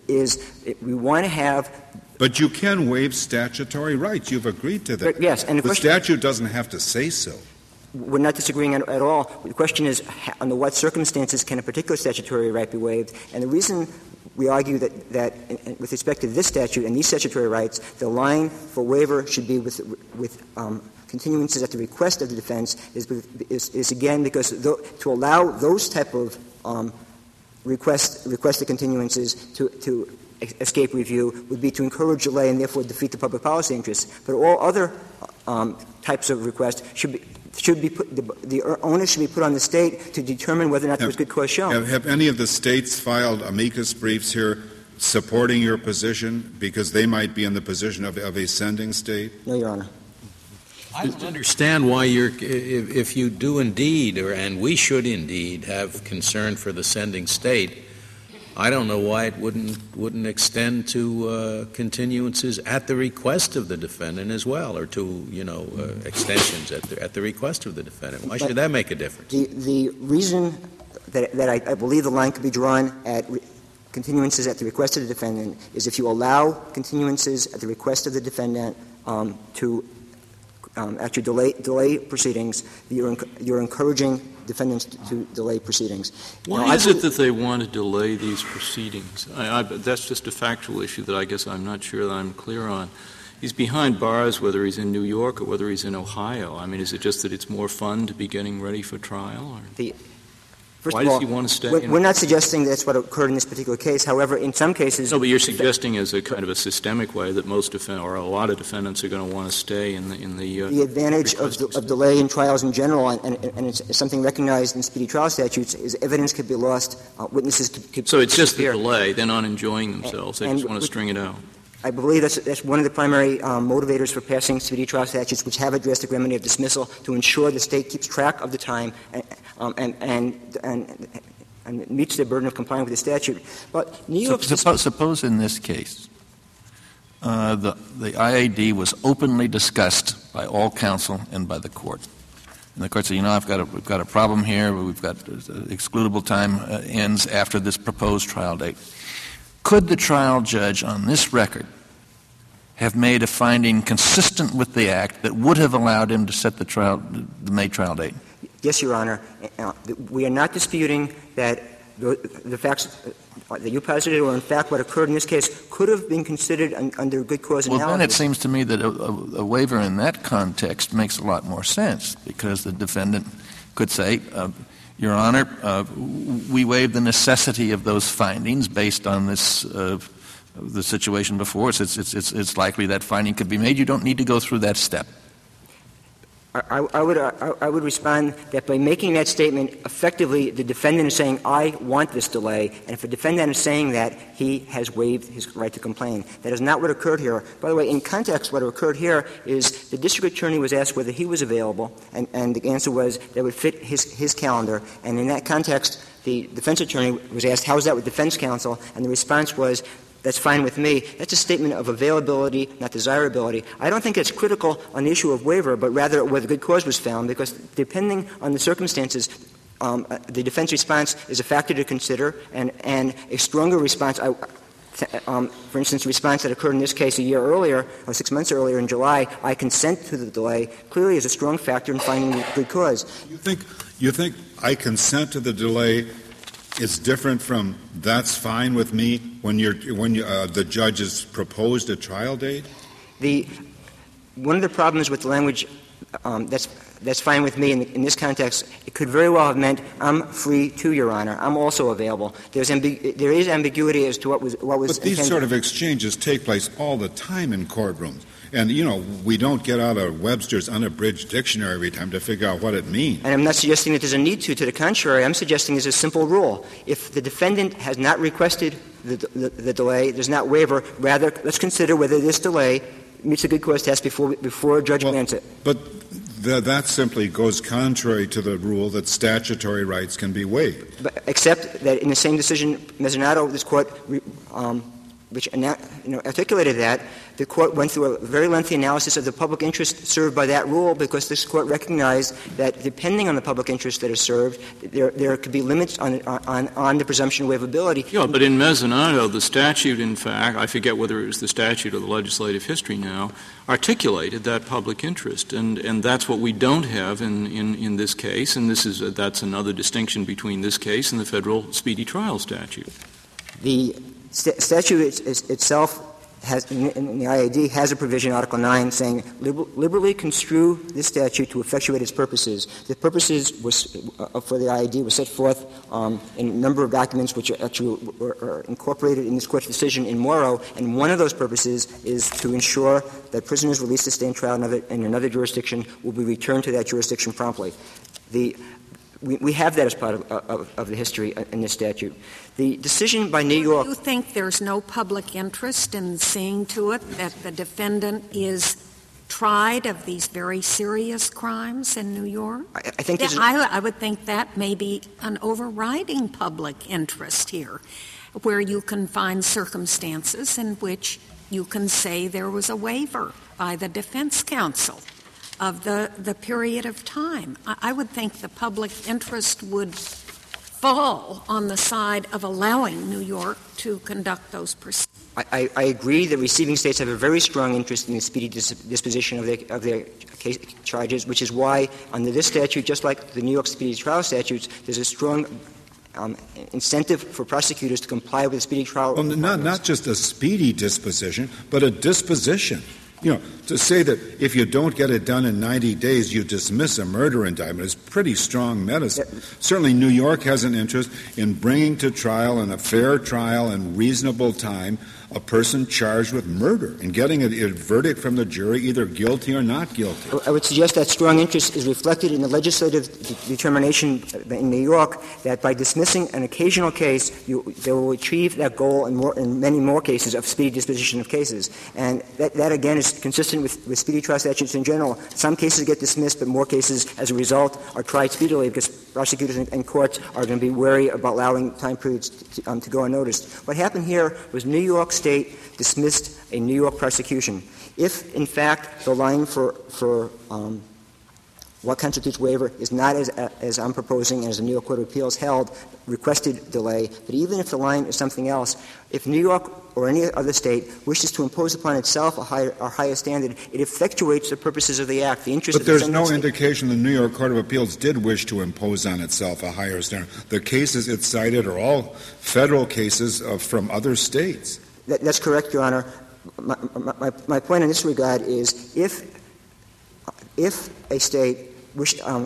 is it, we want to have. But you can waive statutory rights. You've agreed to that. Yes, and the, the question, statute doesn't have to say so. We're not disagreeing at, at all. The question is, under what circumstances can a particular statutory right be waived? And the reason we argue that, that in, in, with respect to this statute and these statutory rights, the line for waiver should be with, with um, continuances at the request of the defense is, is, is again, because th- to allow those type of um, request, requested continuances to, to escape review would be to encourage delay and therefore defeat the public policy interests. But all other um, types of requests should be should be put, the, the onus should be put on the state to determine whether or not have, there was good cause shown. Have, have any of the states filed amicus briefs here supporting your position because they might be in the position of, of a sending state? No, Your Honor. I don't understand why you're, if, if you do indeed, or and we should indeed have concern for the sending state, I don't know why it wouldn't wouldn't extend to uh, continuances at the request of the defendant as well, or to you know uh, extensions at the at the request of the defendant. Why but should that make a difference? The the reason that that I, I believe the line could be drawn at re- continuances at the request of the defendant is if you allow continuances at the request of the defendant um, to um, actually delay delay proceedings, you're enc- you're encouraging defendants to, to delay proceedings. Why now, is it that they want to delay these proceedings? I, I, that's just a factual issue that I guess I'm not sure that I'm clear on. He's behind bars whether he's in New York or whether he's in Ohio. I mean, is it just that it's more fun to be getting ready for trial? Or? The, First Why of all, does he want to stay? We're, we're not suggesting that's what occurred in this particular case. However, in some cases... No, but you're suggesting as a kind of a systemic way that most defendants, or a lot of defendants, are going to want to stay in the... In the, uh, the advantage of, the, of delay in trials in general, and, and, and it's something recognized in speedy trial statutes, is evidence could be lost, uh, witnesses could, could So it's just disappear. the delay. They're not enjoying themselves. They and, just want to string it out. I believe that's, that's one of the primary um, motivators for passing speedy trial statutes, which have a drastic remedy of dismissal, to ensure the state keeps track of the time and, um, and, and, and and meets their burden of complying with the statute. But New York... So, suppose, suppose in this case uh, the, the I A D was openly discussed by all counsel and by the court. And the court said, you know, I've got a, we've got a problem here. We've got uh, excludable time uh, ends after this proposed trial date. Could the trial judge on this record have made a finding consistent with the Act that would have allowed him to set the trial, the May trial date? Yes, Your Honor. Uh, we are not disputing that the, the facts that you posited, or in fact what occurred in this case, could have been considered un, under good cause well, analysis. Well, then it seems to me that a, a, a waiver in that context makes a lot more sense, because the defendant could say, uh, Your Honor, uh, we waive the necessity of those findings based on this uh, the situation before us. It's, it's, it's, it's likely that finding could be made. You don't need to go through that step. I, I, would, I, I would respond that by making that statement, effectively the defendant is saying, I want this delay, and if a defendant is saying that, he has waived his right to complain. That is not what occurred here. By the way, in context, what occurred here is the district attorney was asked whether he was available, and, and the answer was that would fit his, his calendar. And in that context, the defense attorney was asked, how is that with defense counsel? And the response was, that's fine with me. That's a statement of availability, not desirability. I don't think it's critical on the issue of waiver, but rather whether good cause was found, because depending on the circumstances, um, uh, the defense response is a factor to consider, and, and a stronger response, I, um, for instance, the response that occurred in this case a year earlier, or six months earlier in July, I consent to the delay, clearly is a strong factor in finding good cause. You think, you think I consent to the delay is different from that's fine with me when you're when you, uh, the judge has proposed a trial date? The one of the problems with the language um, that's that's fine with me in, in this context, it could very well have meant I'm free to, Your Honor. I'm also available. There's ambi- there is ambiguity as to what was what was. But these intended. sort of exchanges take place all the time in courtrooms. And, you know, we don't get out a Webster's unabridged dictionary every time to figure out what it means. And I'm not suggesting that there's a need to. To the contrary, I'm suggesting there's a simple rule. If the defendant has not requested the, the, the delay, there's not waiver, rather let's consider whether this delay meets the good cause test before, before a judge well, grants it. But th- that simply goes contrary to the rule that statutory rights can be waived. But, except that in the same decision, Mezzanato, this Court um, which you know, articulated that, the Court went through a very lengthy analysis of the public interest served by that rule, because this Court recognized that depending on the public interest that is served, there there could be limits on on, on the presumption of waivability. Yeah, but in Mezzanato, the statute, in fact, I forget whether it was the statute or the legislative history now, articulated that public interest, and, and that's what we don't have in, in, in this case, and this is a, that's another distinction between this case and the federal speedy trial statute. The st- statute is, is itself has, in, in the I A D, has a provision, Article nine, saying liber- liberally construe this statute to effectuate its purposes. The purposes was, uh, for the I A D were set forth um, in a number of documents which are actually were, are incorporated in this Court's decision in Morrow, and one of those purposes is to ensure that prisoners released to stay in trial in another, in another jurisdiction will be returned to that jurisdiction promptly. The We, we have that as part of, of, of the history in this statute. The decision by New York. Do you think there's no public interest in seeing to it that the defendant is tried of these very serious crimes in New York? I, I think yeah, I, I would think that may be an overriding public interest here, where you can find circumstances in which you can say there was a waiver by the defense counsel of the, the period of time. I, I would think the public interest would fall on the side of allowing New York to conduct those proceedings. I, I agree that receiving states have a very strong interest in the speedy dis- disposition of their, of their case charges, which is why under this statute, just like the New York speedy trial statutes, there's a strong um, incentive for prosecutors to comply with the speedy trial. Well, not, not just a speedy disposition, but a disposition. You know, to say that if you don't get it done in ninety days, you dismiss a murder indictment is pretty strong medicine. Yeah. Certainly New York has an interest in bringing to trial in a fair trial in reasonable time a person charged with murder and getting a, a verdict from the jury, either guilty or not guilty. I would suggest that strong interest is reflected in the legislative de- determination in New York that by dismissing an occasional case, you, they will achieve that goal in, more, in many more cases of speedy disposition of cases. And that, that again, is consistent with, with speedy trial statutes in general. Some cases get dismissed, but more cases, as a result, are tried speedily because prosecutors and, and courts are going to be wary about allowing time periods to, um, to go unnoticed. What happened here was New York State dismissed a New York prosecution. If, in fact, the line for, for um, What constitutes waiver is not, as, as I'm proposing, as the New York Court of Appeals held, requested delay. But even if the line is something else, if New York or any other state wishes to impose upon itself a higher, a higher standard, it effectuates the purposes of the Act. The interest but of there's the no state. indication the New York Court of Appeals did wish to impose on itself a higher standard. The cases it cited are all federal cases of, from other states. That, that's correct, Your Honor. My, my, my point in this regard is if if a state wished, um,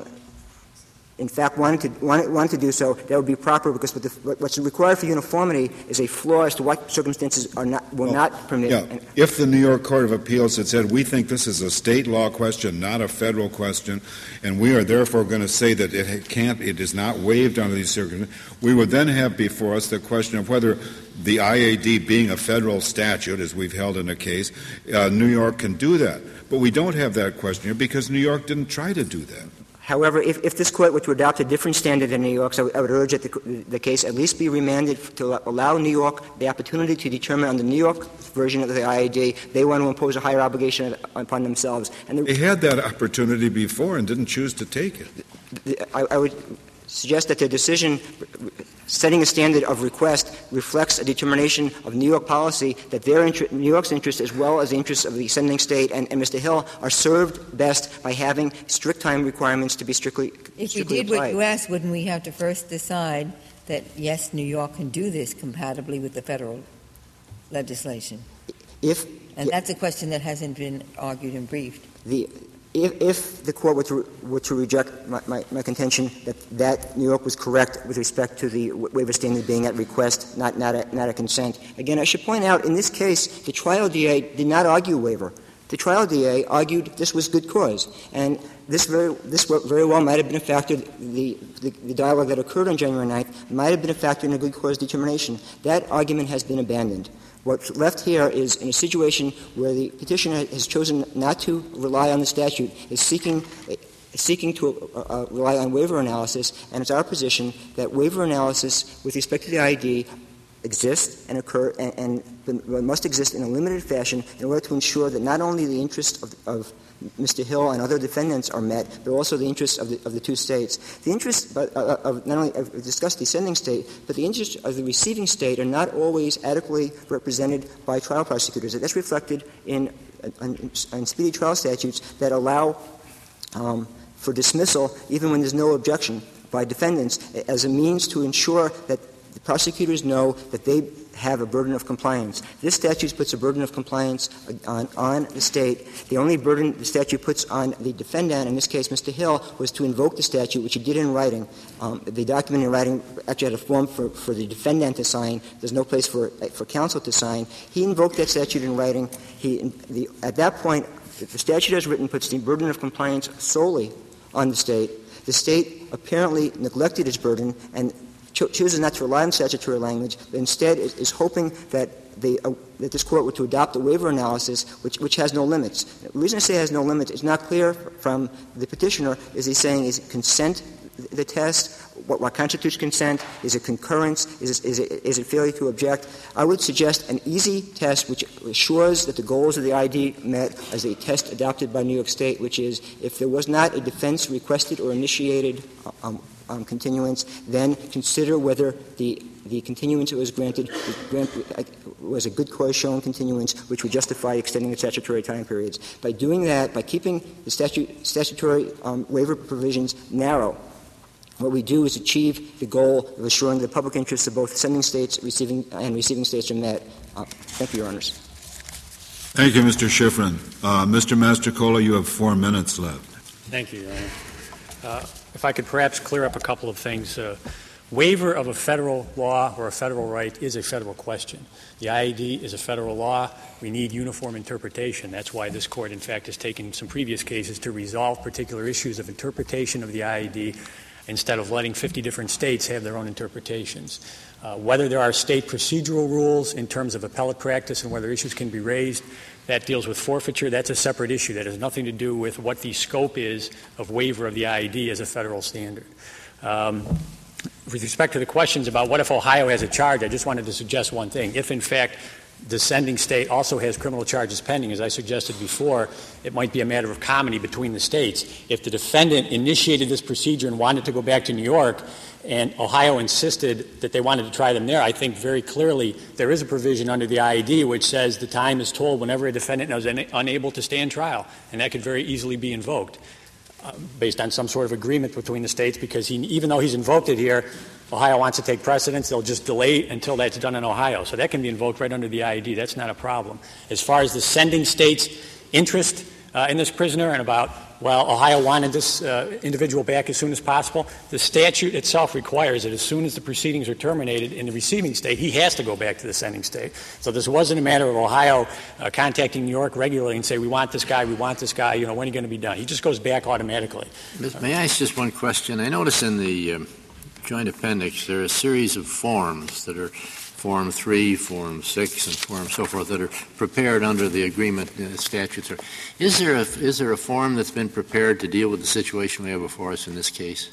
in fact, wanted to, wanted, wanted to do so, that would be proper because what the, what's required for uniformity is a flaw as to what circumstances are not, will well, not permit. Yeah. And, if the New York Court of Appeals had said, we think this is a state law question, not a federal question, and we are therefore going to say that it can't, it is not waived under these circumstances, we would then have before us the question of whether the I A D being a federal statute, as we've held in a case, uh, New York can do that. But we don't have that question here because New York didn't try to do that. However, if, if this Court were to adopt a different standard than New York's, I, w- I would urge that the, the case at least be remanded to allow New York the opportunity to determine on the New York version of the I A D they want to impose a higher obligation upon themselves. And the, they had that opportunity before and didn't choose to take it. The, the, I, I would suggest that their decision setting a standard of request reflects a determination of New York policy that their inter- New York's interest as well as the interests of the sending state and, and Mister Hill are served best by having strict time requirements to be strictly If strictly you did applied. what you asked, wouldn't we have to first decide that, yes, New York can do this compatibly with the federal legislation? If And that's a question that hasn't been argued and briefed. The If, if the Court were to, were to reject my, my, my contention that, that New York was correct with respect to the waiver standard being at request, not, not, at, not at consent. Again, I should point out, in this case, the trial D A did not argue waiver. The trial D A argued this was good cause. And this very, this very well might have been a factor, the, the, the dialogue that occurred on January ninth might have been a factor in a good cause determination. That argument has been abandoned. What's left here is in a situation where the petitioner has chosen not to rely on the statute, is seeking seeking to uh, uh, rely on waiver analysis, and it's our position that waiver analysis with respect to the I D exists and occur and, and must exist in a limited fashion in order to ensure that not only the interests of, of Mister Hill and other defendants are met, but also the interests of the, of the two states. The interests of, of not only I've discussed the sending state, but the interests of the receiving state are not always adequately represented by trial prosecutors. That's reflected in, in, in speedy trial statutes that allow um, for dismissal even when there's no objection by defendants as a means to ensure that the prosecutors know that they have a burden of compliance. This statute puts a burden of compliance on, on the state. The only burden the statute puts on the defendant, in this case Mister Hill, was to invoke the statute, which he did in writing. Um, the document in writing actually had a form for, for the defendant to sign. There's no place for for counsel to sign. He invoked that statute in writing. He, the, at that point, the statute as written puts the burden of compliance solely on the state. The state apparently neglected its burden and cho- chooses not to rely on statutory language, but instead is, is hoping that the, uh, that this Court were to adopt a waiver analysis which, which has no limits. The reason I say it has no limits is not clear from the petitioner. Is he saying is consent the test? What, what constitutes consent? Is it concurrence? Is it, is, it, is it failure to object? I would suggest an easy test which assures that the goals of the I D met as a test adopted by New York State, which is if there was not a defense requested or initiated um, um, continuance, then consider whether the the continuance that was granted was a good cause shown continuance which would justify extending the statutory time periods. By doing that, by keeping the statute, statutory um, waiver provisions narrow, what we do is achieve the goal of assuring the public interests of both sending states receiving, and receiving states are met. Uh, thank you, Your Honors. Thank you, Mister Schifrin. Uh, Mister Mastrocola, you have four minutes left. Thank you, Your Honor. Uh, if I could perhaps clear up a couple of things. Uh, waiver of a federal law or a federal right is a federal question. The I A D is a federal law. We need uniform interpretation. That's why this Court, in fact, has taken some previous cases to resolve particular issues of interpretation of the I A D instead of letting fifty different states have their own interpretations. Uh, whether there are state procedural rules in terms of appellate practice and whether issues can be raised, that deals with forfeiture. That's a separate issue. That has nothing to do with what the scope is of waiver of the I A D as a federal standard. Um, with respect to the questions about what if Ohio has a charge, I just wanted to suggest one thing. If, in fact, the sending state also has criminal charges pending. As I suggested before, it might be a matter of comity between the states. If the defendant initiated this procedure and wanted to go back to New York, and Ohio insisted that they wanted to try them there, I think very clearly there is a provision under the I A D which says the time is told whenever a defendant is un- unable to stand trial, and that could very easily be invoked uh, based on some sort of agreement between the states, because he, even though he's invoked it here, Ohio wants to take precedence. They'll just delay until that's done in Ohio. So that can be invoked right under the I A D. That's not a problem. As far as the sending state's interest uh, in this prisoner and about, well, Ohio wanted this uh, individual back as soon as possible, the statute itself requires that as soon as the proceedings are terminated in the receiving state, he has to go back to the sending state. So this wasn't a matter of Ohio uh, contacting New York regularly and say, we want this guy, we want this guy, you know, when are you going to be done? He just goes back automatically. May I ask just one question? I notice in the um, Joint Appendix there are a series of forms that are Form three, Form six, and Form so forth that are prepared under the agreement uh, statutes. Is there a, is there a form that's been prepared to deal with the situation we have before us in this case?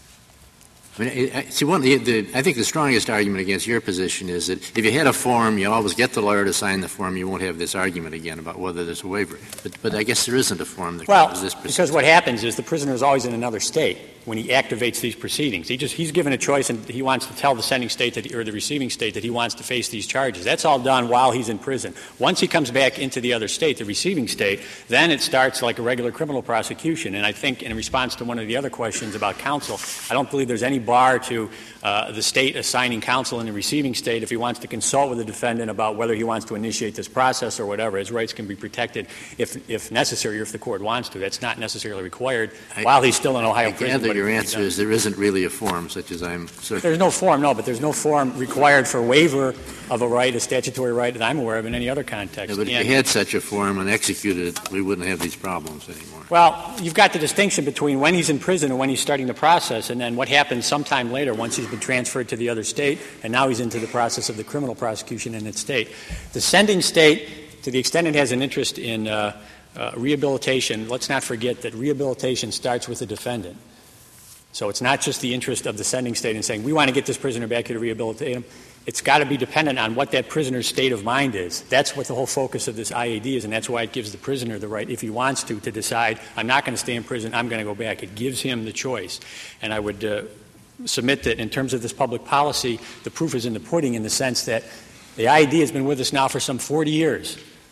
I mean, I, see, one, the, the, I think the strongest argument against your position is that if you had a form, you always get the lawyer to sign the form, you won't have this argument again about whether there's a waiver. But, but I guess there isn't a form that well, covers this procedure. Because what happens is the prisoner is always in another state when he activates these proceedings. He just he's given a choice, and he wants to tell the sending state that he, or the receiving state that he wants to face these charges. That's all done while he's in prison. Once he comes back into the other state, the receiving state, then it starts like a regular criminal prosecution. And I think in response to one of the other questions about counsel, I don't believe there's any bar to uh, the state assigning counsel in the receiving state if he wants to consult with the defendant about whether he wants to initiate this process or whatever. His rights can be protected if if necessary or if the court wants to. That's not necessarily required I, while he's still in Ohio I prison. gather your answer is there isn't really a form, such as I'm certain. There's no form, no, but there's no form required for waiver of a right, a statutory right that I'm aware of in any other context. Yeah, but if and, you had such a form and executed it, we wouldn't have these problems anymore. Well, you've got the distinction between when he's in prison and when he's starting the process, and then what happens sometime later once he's been transferred to the other state, and now he's into the process of the criminal prosecution in its state. The sending state, to the extent it has an interest in uh, uh, rehabilitation, let's not forget that rehabilitation starts with the defendant. So it's not just the interest of the sending state in saying, we want to get this prisoner back here to rehabilitate him. It's got to be dependent on what that prisoner's state of mind is. That's what the whole focus of this I A D is, and that's why it gives the prisoner the right, if he wants to, to decide, I'm not going to stay in prison, I'm going to go back. It gives him the choice. And I would uh, submit that in terms of this public policy, the proof is in the pudding in the sense that the I A D has been with us now for some forty years.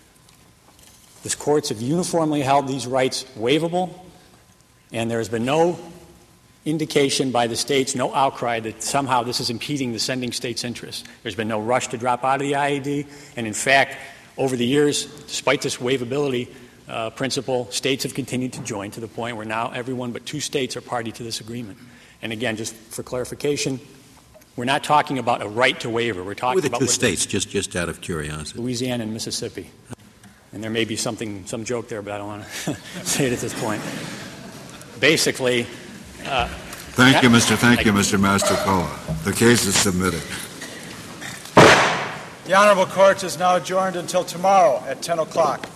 The courts have uniformly held these rights waivable, and there has been no indication by the states, no outcry that somehow this is impeding the sending state's interests. There's been no rush to drop out of the I A D, and in fact, over the years, despite this waivability uh, principle, states have continued to join to the point where now everyone but two states are party to this agreement. And again, just for clarification, we're not talking about a right to waiver. We're talking With the about two states, just just out of curiosity. Louisiana and Mississippi. And there may be something, some joke there, but I don't want to say it at this point. Basically, uh, Thank you, Mister Thank you, Mister Mastrocola. The case is submitted. The Honorable Court is now adjourned until tomorrow at ten o'clock.